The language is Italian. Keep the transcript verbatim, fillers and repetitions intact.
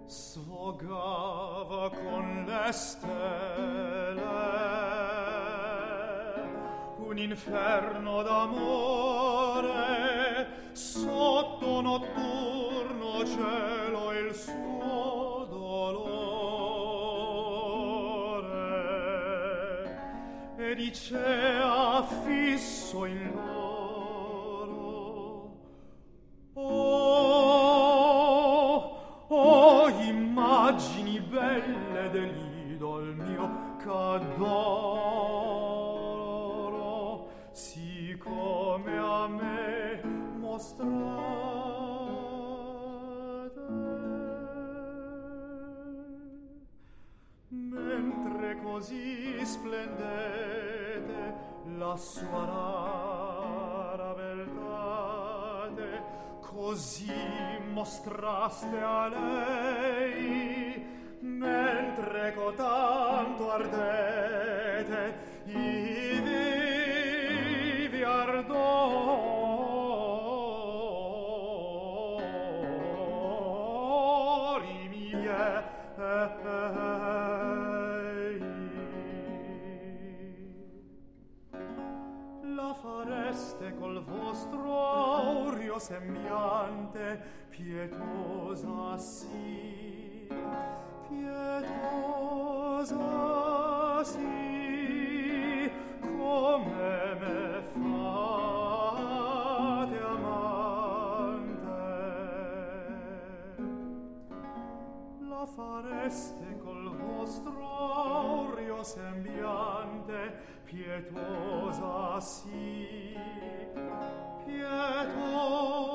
sfogava con le stelle un inferno d'amore sotto notturno cielo il suo dolore e dicea fisso in loro: oh, oh, immagini belle dell'idol mio c'adoro, siccome a me mostrate, mentre così splendete la sua rara beltate, così mostraste a lei, mentre cotanto ardete i vivi ardori miei. La fareste col vostro aureo sembiante pietosa sì, pietosa sì, come me fate amante. La fareste col vostro aureo sembiante pietosa sì, pietosa